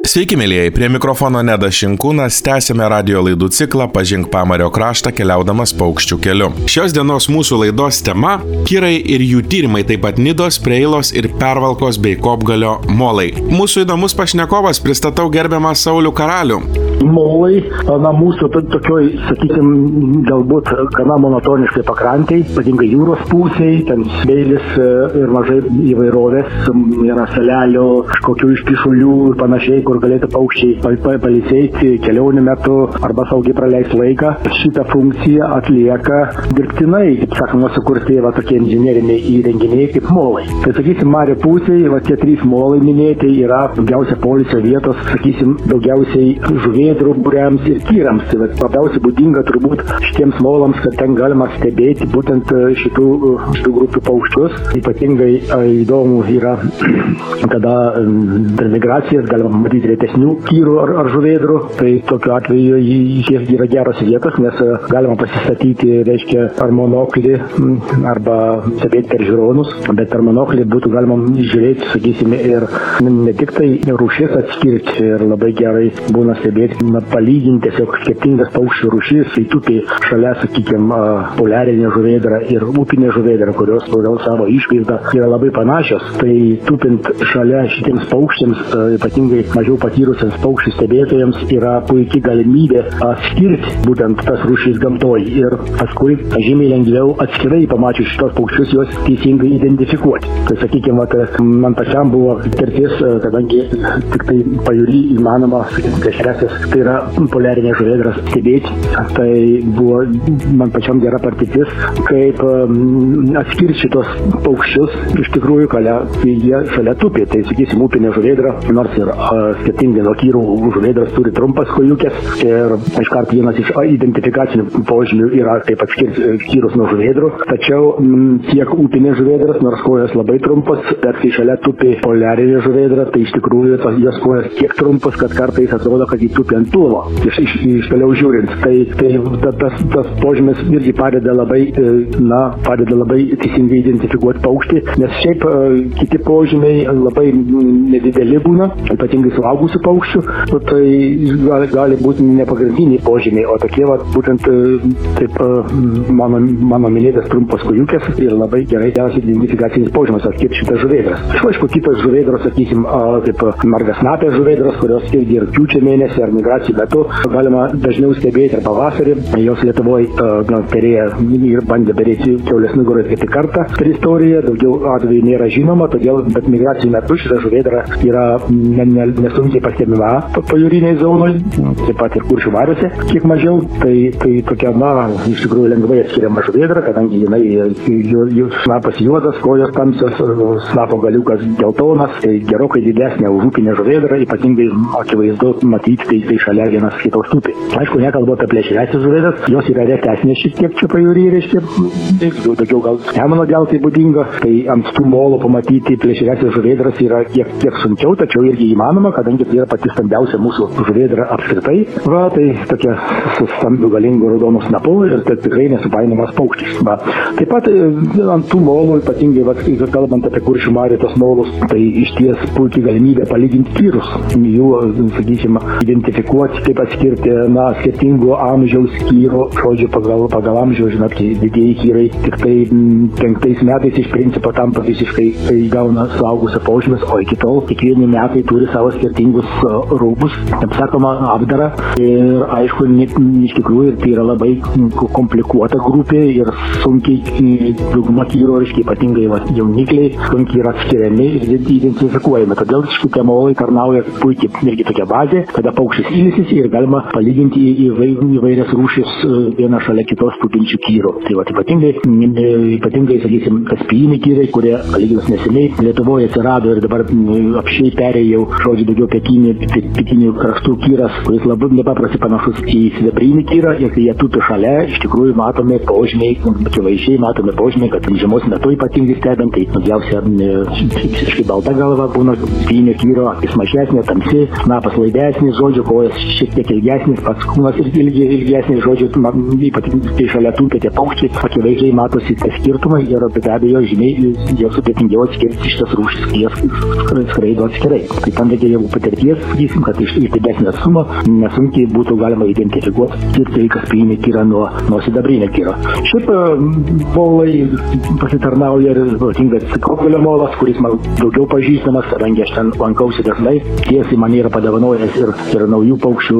Sveiki, mėlyjei, prie mikrofono Nedas Šinkūnas, tęsime radio laidų ciklą Pažink Pamario kraštą keliaudamas paukščių keliu. Šios dienos mūsų laidos tema – kirai ir jų tyrimai, taip pat Nidos, Preilos ir Pervalkos bei Kopgalio molai. Mūsų įdomus pašnekovas, pristatau gerbiamą Saulių Karalių. Molai, mūsų tokioj, sakykime, galbūt gana monotoniškai pakrantiai, ypatingai jūros pusėj, ten smėlis ir mažai įvairovės, yra salelio, kažkokių iškišulių ir panašiai, kur galėtų paukščiai palisėti kelionių metu arba saugiai praleisti laiką. Šitą funkciją atlieka dirbtinai, kaip sakoma, sukurti tokie inžineriniai įrenginiai kaip molai. Tai sakysim, Mario pusėje, tie 3 molai minėti yra daugiausia poilsio vietos, sakysim, daugiausiai žuvėdrų būriams ir kyrams. Tai labiausiai būdinga turbūt šitiems molams, kad ten galima stebėti būtent šitų grupių paukščius. Ypatingai įdomu yra, kada per migracijas galima matyti retesnių kyrų ar žuvėdrų. Tai tokiu atveju jie yra geros vietos, nes galima pasistatyti, reiškia, ar monoklį arba stebėti per žiūronus, bet per monoklį būtų galima žiūrėti, sakysime, ir ne tik tai rūšis atskirti ir labai gerai būna stebėti, palyginti tiesiog skirtingas paukščių rūšis, tai tupi šalia, sakykime, poliarinė žuvėdra ir upinė žuvėdra, kurios pagal savo išvaizdą yra labai panašios. Tai tupint šalia šitiems paukščiams, ypatingai mažiau patyrusiems paukščių stebėtojams, yra puikiai galimybė atskirti būtent tas rūšis gamtoj ir paskui žymiai lengviau atskirai pamačius šitos paukščius juos teisingai identifikuoti. Tai sakykime, man pačiam buvo patirtis, kadangi tik tai pajūry įmanoma, plėšriasis, tai yra poliarinė žuvėdra stebėti. Tai buvo man pačiam gera patirtis, kaip atskirti šitos paukščius iš tikrųjų, jie šalia tupi. Tai sakysim, upinė žuvėdra, nors ir skirtingai nuo kyrų žuvėdras turi trumpas kojukės ir iškart vienas iš identifikacinių požymių yra taip atskirti kyrus nuo žuvėdrų. Tačiau tiek upinė žuvėdras, nors kojas labai trumpas, bet kai šalia tupi poliarinė žuvėdra, tai iš tikrųjų jos kojas tiek trumpas, kad kartais atrodo, kad jį tupi ant pilvo, iš toliau žiūrint. Tai tas požymis irgi padeda labai teisingai identifikuoti paukštį, nes šiaip kiti požymiai labai nedideli būna, ypatingai suaugusių paukščių, tai gali būti nepagrindiniai požymiai, o tokie būtent taip mano minėtas trumpas kojukės ir labai gerai identifikacinis požymas atskirti šitas žuvėdras. Aišku, kitos žuvėdros, sakysim, kaip margasnapės žuvėdros, kurios irgi ir rugpjūčio mėnesį ar migracijų metu galima dažniau stebėti ar pavasarį. Jos Lietuvoje perėjo ir bandė perėti kiaulės nugarą tik kartą per istoriją, daugiau atvejų nėra žinoma, bet migracijų metu šita žuvėdra yra nesunkiai pastebima pajūriniai zonai, taip pat ir Kuršių mariose kiek mažiau. Tai tokia, iš tikrųjų lengvai atskiriama žuvėdra, kadangi jų snapas juodas, kojos tamsios, snapo galiukas geltonas, tai gerokai didesnė už upinę žuvėdrą, ypatingai akivaizdu matyti, tai šalia vienas kitos tupi. Aišku, nekalbu apie plėšriąsias žuvėdras, jos yra retesnės šiek tiek čia pajūryje, reiškia, daugiau gal Nemuno deltai būdinga, tai ant tų molų pamatyti plėšriąsias žuvėdras yra kiek sunkiau, tačiau irgi įmanoma, kadangi tai yra pati stambiausia mūsų žuvėdra apskritai. Tai tokia su stambiu galingu raudonu snapu ir tai tikrai nesupainomas paukštis. Taip pat ant tų molų, ypatingai kalbant apie Kuršių marių tos molus, tai išties puikiai galimybė palyginti kyrus. Jų, sakysime, identifikuoti, kaip atskirti skirtingų amžiaus kyrų, žodžiu, pagal amžiaus, žinot, didieji kyrai tik tai 5 metais iš principo tampa visiškai įgauna suaugusio požymis, o iki tol kiekvieni metai turi savo skirtingus rūbus, kaip sakoma, apdarą. Ir aišku, iš tikrųjų, tai yra labai komplikuota grupė ir sunkiai dauguma kyrų, ypatingai jaunikliai, sunkiai yra atskiriami ir identifikuojami. Todėl šitie molai tarnauja puikiai irgi tokia bazė, kada paukštis ilsisi ir galima palyginti įvairias rūšis vieną šalia kitos tupinčių kyrų. Tai ypatingai, sakysim, kaspijiniai kyrai, kurie palyginus neseniai Lietuvoje atsirado ir dabar apšiai perėjo, žodžiu, daugiau pietinių kraštų kyras, kuris labai nepaprastai panašus į sidabrinį kyrą, ir kai jie tupi šalia, iš tikrųjų matome požymiai, kad žiemos metu ypatingai stebint, tai daugiausia visiškai balta galva būna pienio kyro, akis mažesnė, tamsi, snapas laidesnis, žodžiu, kojas šiek tiek ilgesnis, pats kūnas irgi ilgesnis, žodžiu, ypatingai šalia tų, kad tie paukščiai akivaizdžiai matosi tie skirtumai ir be abejo žymiai jau sudėtingiau atskirti šitas rūšis, kai jas skraido atskirai. Tai tam reikia jau patirties, sakysim, kad iš didesnio atstumo nesunkiai būtų galima identifikuoti skirti kaspijinį kirą nuo sidabrinio kiro. Šiaip molai pasitarnauja ir ypatingas Kopgalio molas, kuris man daugiau pažįstamas, kadangi aš ten lankausi dažnai. Tiesiai man yra padovanojęs ir naują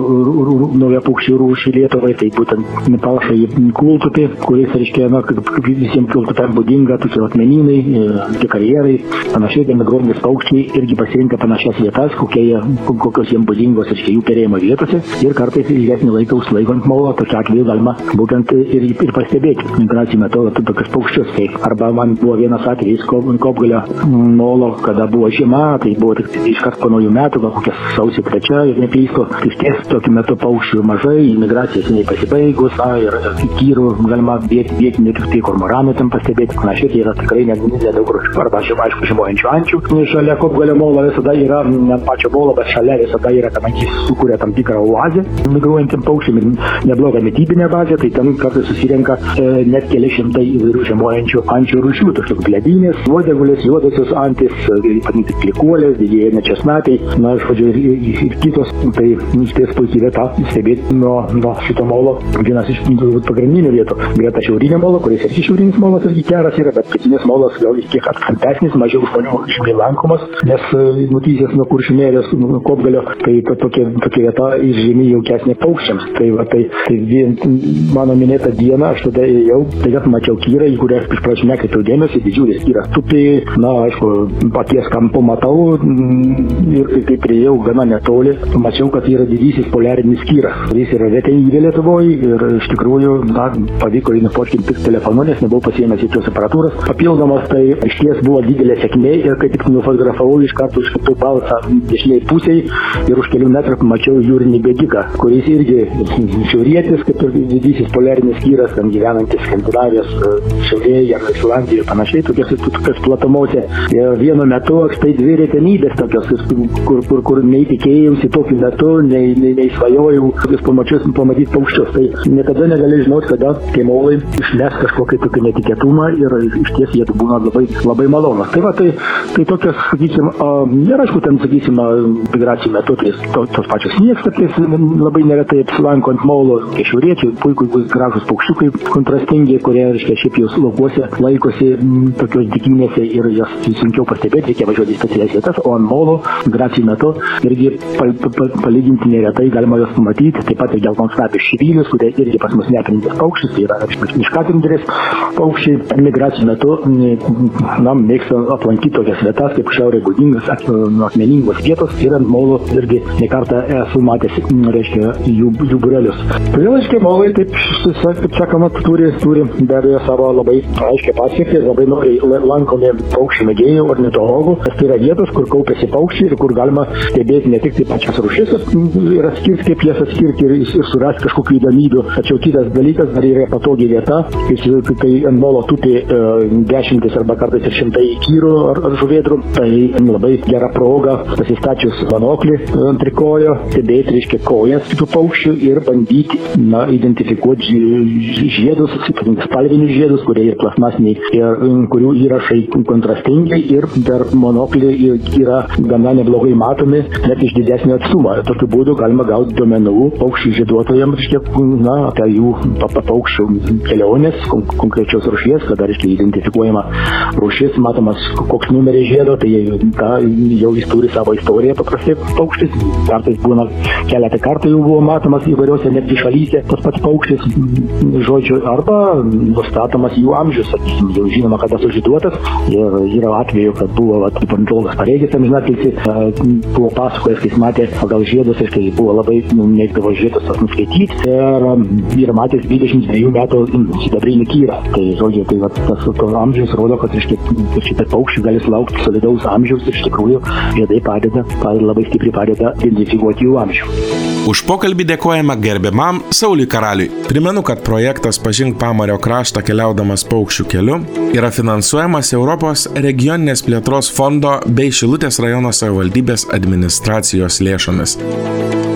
paukščių rūšį Lietuvai, tai būtent palšąjį kultupį, kuris, reiškia, kaip visiems kultupėm būdinga, tokie atmenynai, karjerai, panašiai, tai migruojantys paukščiai irgi pasirinka panašias vietas, kokios jiems būdingos, reiškia, jų perėjimo vietose ir kartais ilgesnį laiką užlaikant molą, tokia atveju galima būtent ir pastebėti migracijų metu tokius paukščius. Tai arba man buvo vienas atvejis Kopgalio molo, kada buvo žiema, tai buvo tik iškart po naujų metų, gal kokias sausio 3, ir neklystu. Tai ties tokiu metu paukščių mažai, imigracija seniai pasibaigus, ir kyrų galima vietinių ne tik tai kormoranų ten pastebėti. Panašiai, tai yra tikrai nedaug rūšių. Arba, aišku, žiemojančių ančių. Šalia Kopgalio molo visada yra, ne pačio molo, bet šalia visada yra, kadangi sukuria tam tikrą oazę migruojantiem paukščiam ir neblogą mitybinę bazę, tai ten kartais susirenka net keli šimtai įvairių žiemojančių ančių rūšių. Tokios ledinės, uodegulės, juodosios antys, ypatingai klikuolės, didieji česnakai, na, žodžiu, ir kitos. Tai išties puikiai vieta stebėti nuo šito molo. Vienas iš pagrindinių vietų. Greta šiaurinio molo, kuris ir šiaurinis molas irgi geras yra, bet pietinis molas gal kiek atkampesnis, mažiau žmonių žymiai lankomas, nes nutysęs nuo Kuršių nerijos, nuo Kopgalio, tai tokia vieta ir žymiai jaukesnė paukščiams. Tai vien mano minėtą dieną aš tada ėjau, tai mačiau kyrą, į kurią iš pradžių nekreipiau dėmesį, didžiulis kyras tupi, na, aišku, paties kampu matau ir kai priėjau gana netoli, mačiau, kad yra didysis poliarinis kyras. Jis yra retenybė Lietuvoje ir iš tikrųjų, na, pavyko jį nufotkinti tik telefonu, nes nebuvau pasiėmęs jokios aparatūros. Papildomas tai išties buvo didelė sėkmė ir kai tik nufotografavau, iš karto užkirtau balsą dešiniai pusėj ir už kelių metrų pamačiau jūrinį bėgiką, kuris irgi šiaurietis, kaip ir didysis poliarinis kyras, ten gyvenantis Skandinavijos šiaurėje ar Islandijoje ir panašiai, tokios platumose. Ir vienu metu tai dvi retenybės tokios, kur neįtikėjausi tokiu metu, nei svajojau, tokius pamatyti paukščius. Tai niekada negali žinoti, kada tie molai išmes kažkokį tokį netikėtumą ir iš ties jie būna labai malonus. Tai va, tai tokios, sakysim, ir aišku, ten, sakysim, migracijų metu, tai tos pačios niekstapės labai neretai apsilanko ant molo, tie šiauriečiai, puikūs gražus paukščiukai, kontrastingi, kurie, reiškia, šiaip jau laukuose laikosi tokios dykynėse ir jas sunkiau pastebėti, reikia važiuoti į specialias vietas, o ant molo migracijų metu irgi palyginti neretai galima jos pamatyti, taip pat ir geltonsnapis švylius, kurie irgi pas mus neaprintis paukščius, tai yra miškatrindirės paukščiai migracijų metu, na, mėgsta aplankyti tokias vietas, kaip šiaurė būdingas, akmeningos vietos ir ant molo irgi nekartą esu matęs, reiškia, jų būrelius. Todėl, reiškia, molai, taip sakoma, turi be abejo savo labai aiškiai pasiekti, labai noriai lankomi paukščių mėgėjų, ornitologų, nes tai yra vietos, kur kaupiasi paukščiai ir kur galima stebėti ne tik tai pačias rūšis ir atskirti, kaip jas atskirti ir surasti kažkokių įdomybių. Tačiau kitas dalykas dar yra patogi vieta, kai ant molo tupi dešimtis arba kartais ir šimtai kyrų ar žuvėdrų, tai labai gera proga pasistačius monoklį ant trikojo, stebėti, reiškia, kojas kitų paukščių ir bandyti, na, identifikuoti žiedus, spalvinius žiedus, kurie yra plasmasiniai ir kurių įrašai kontrastingi ir per monoklį yra gana neblogai matomi net iš didesnio atstumo. Tokiu būdu galima gauti duomenų paukščių žieduotojams, na, apie jų paukščių kelionės, konkrečios rūšies, kada, reiškia, identifikuojama rūšis, matomas koks numeris žiedo, tai jau jis turi savo istoriją paprastai paukštis. Kartais būna keletą kartų jau buvo matomas įvairiose netgi šalyse tas pats paukštis, žodžiu, arba nustatomas jų amžius, sakysim, jau žinoma, kada sužieduotas. Ir yra atveju, kad buvo ornitologas Pareigis, amžinatilsį, buvo pasakojęs, kai jis matė pagal žiedus, ir kai buvo labai mėgdavo žiedus nuskaityti, ir yra matęs 22 metų sidabrinį kyrą. Tai, žodžiu, tai tas amžius rodo, kad šitie paukščiai gali sulaukti solidaus amžiaus ir iš tikrųjų žiedai labai stipriai padeda identifikuoti jų amžių. Už pokalbį dėkojame gerbiamam Sauliui Karaliui. Primenu, kad projektas Pažink Pamario kraštą keliaudamas paukščių keliu yra finansuojamas Europos regioninės plėtros fondo bei Šilutės rajono savivaldybės administracijos lėšomis.